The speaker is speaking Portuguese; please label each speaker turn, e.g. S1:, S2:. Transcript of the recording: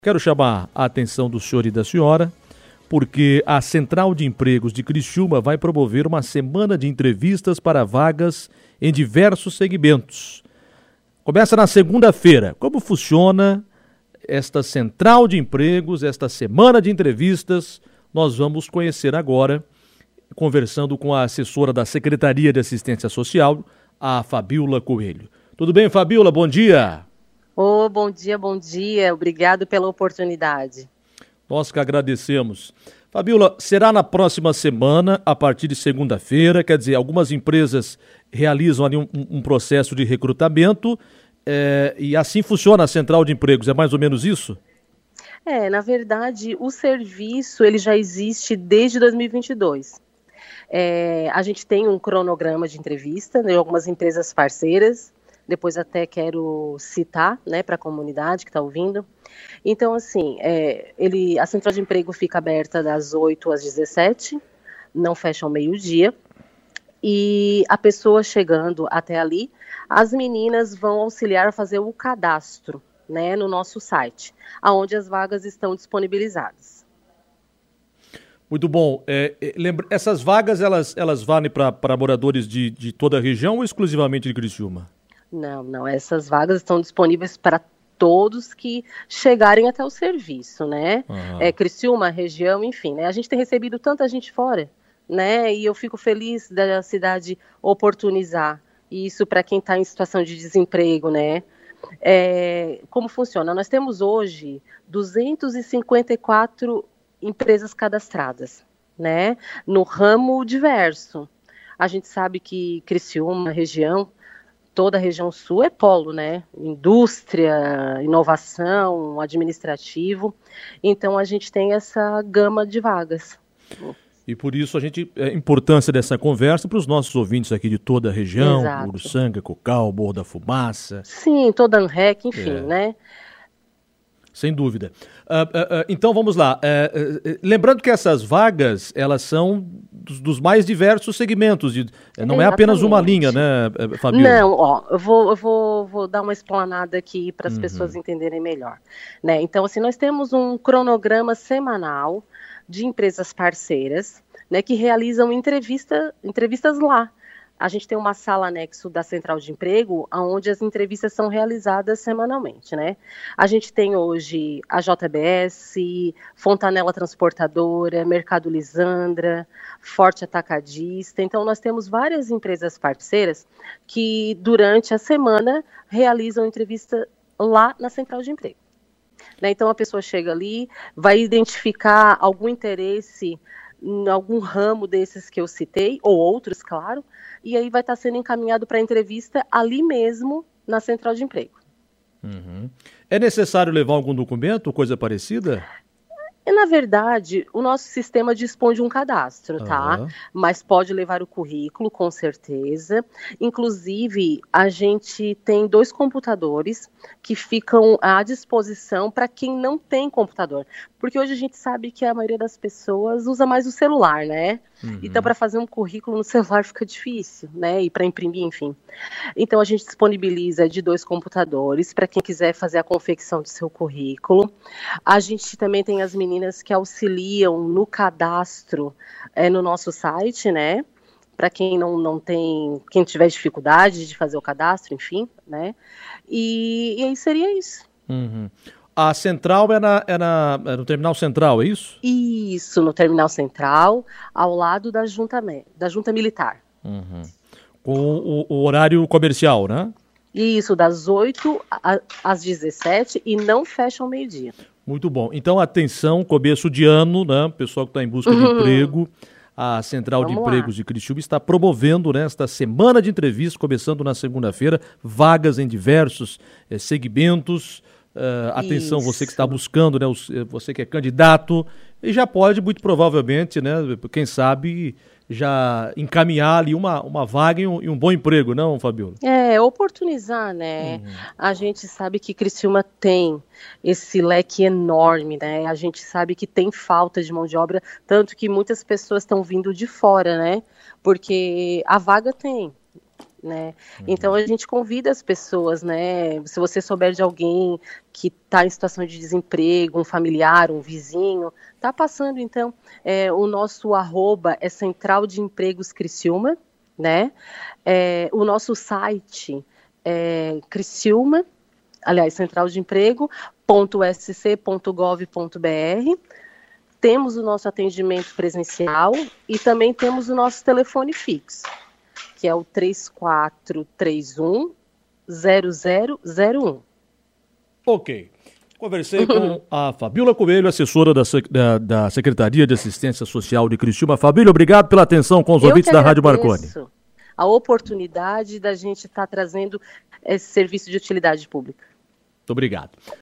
S1: Quero chamar a atenção do senhor e da senhora, porque a Central de Empregos de Criciúma vai promover uma semana de entrevistas para vagas em diversos segmentos. Começa na segunda-feira. Como funciona esta Central de Empregos, esta semana de entrevistas? Nós vamos conhecer agora, conversando com a assessora da Secretaria de Assistência Social, a Fabíola Coelho. Tudo bem, Fabíola? Bom dia.
S2: Bom dia, bom dia. Obrigado pela oportunidade.
S1: Nós que agradecemos. Fabíola, será na próxima semana, a partir de segunda-feira, quer dizer, algumas empresas realizam ali um processo de recrutamento e assim funciona a Central de Empregos, é mais ou menos isso?
S2: Na verdade, o serviço ele já existe desde 2022. A gente tem um cronograma de entrevista, né, algumas empresas parceiras. Depois até quero citar, né, para a comunidade que está ouvindo. Então, assim, a Central de Emprego fica aberta das 8 às 17, não fecha ao meio-dia. E a pessoa chegando até ali, as meninas vão auxiliar a fazer o cadastro, né, no nosso site, onde as vagas estão disponibilizadas.
S1: Muito bom. Essas vagas, elas valem para moradores de toda a região ou exclusivamente de Criciúma?
S2: Não, essas vagas estão disponíveis para todos que chegarem até o serviço, né? Criciúma, região, enfim, né? A gente tem recebido tanta gente fora, né? E eu fico feliz da cidade oportunizar isso para quem está em situação de desemprego, né? Como funciona? Nós temos hoje 254 empresas cadastradas, né? No ramo diverso. A gente sabe que Criciúma, região, toda a região sul é polo, né? Indústria, inovação, administrativo. Então, a gente tem essa gama de vagas.
S1: E por isso a importância dessa conversa para os nossos ouvintes aqui de toda a região,
S2: Exato.
S1: Uruçanga, Cocal, Morro da Fumaça.
S2: Sim, toda a ANREC, enfim, né?
S1: Sem dúvida. Então vamos lá. Lembrando que essas vagas, elas são dos mais diversos segmentos. Não é apenas uma linha, né, Fabíola?
S2: Não, eu vou dar uma explanada aqui para as pessoas entenderem melhor. Né? Então, assim, nós temos um cronograma semanal de empresas parceiras, né, que realizam entrevistas lá. A gente tem uma sala anexo da Central de Emprego, onde as entrevistas são realizadas semanalmente, né? A gente tem hoje a JBS, Fontanella Transportadora, Mercado Lisandra, Forte Atacadista. Então, nós temos várias empresas parceiras que, durante a semana, realizam entrevista lá na Central de Emprego. Né? Então, a pessoa chega ali, vai identificar algum interesse em algum ramo desses que eu citei, ou outros, claro, e aí vai estar sendo encaminhado para entrevista ali mesmo na Central de Emprego.
S1: É necessário levar algum documento, coisa parecida?
S2: Na verdade, o nosso sistema dispõe de um cadastro, tá? Mas pode levar o currículo, com certeza. Inclusive, a gente tem 2 computadores que ficam à disposição para quem não tem computador. Porque hoje a gente sabe que a maioria das pessoas usa mais o celular, né? Então, para fazer um currículo no celular fica difícil, né? E para imprimir, enfim. Então, a gente disponibiliza de 2 computadores para quem quiser fazer a confecção do seu currículo. A gente também tem as meninas que auxiliam no cadastro no nosso site, né? Para quem não tem, quem tiver dificuldade de fazer o cadastro, enfim, né? E aí seria isso.
S1: A central é no Terminal Central, é isso?
S2: Isso, no Terminal Central, ao lado da Junta Militar.
S1: Com o horário comercial, né?
S2: Isso, das 8 às 17 e não fecha ao meio-dia.
S1: Muito bom. Então, atenção, começo de ano, né? Pessoal que está em busca de emprego, a Central de Empregos de Criciúma está promovendo nesta semana de entrevistas, começando na segunda-feira, vagas em diversos segmentos. Atenção, você que está buscando, né? Você que é candidato, e já pode, muito provavelmente, né? Quem sabe, já encaminhar ali uma vaga e um bom emprego, não, Fabíola?
S2: Oportunizar, né? A gente sabe que Criciúma tem esse leque enorme, né? A gente sabe que tem falta de mão de obra, tanto que muitas pessoas estão vindo de fora, né? Porque a vaga tem. né? Então a gente convida as pessoas, né? Se você souber de alguém que está em situação de desemprego, um familiar, um vizinho, está passando, então, o nosso @ é Central de Empregos Criciúma, né? O nosso site é Criciúma, aliás, centraldeemprego.sc.gov.br. Temos o nosso atendimento presencial e também temos o nosso telefone fixo, que é o 3431-0001.
S1: Ok. Conversei com a Fabíola Coelho, assessora da Secretaria de Assistência Social de Criciúma. Fabíola, obrigado pela atenção com os ouvintes da Rádio Marconi.
S2: A oportunidade da gente estar trazendo esse serviço de utilidade pública.
S1: Muito obrigado.